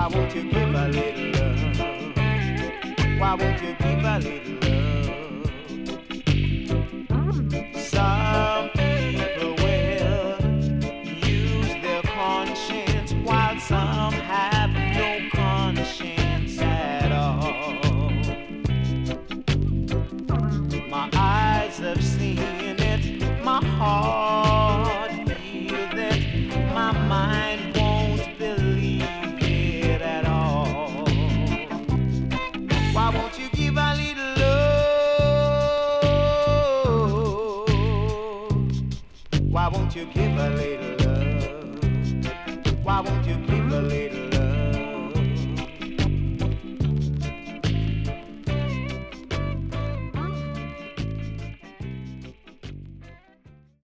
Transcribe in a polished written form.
won't you give a little love? Why won't you give a little love? Some people will use their conscience while some have no conscience at all. My eyes have seen it, my heart feels it, my mind won't believe it at all. Why won't you give a little love? Why won't you give a little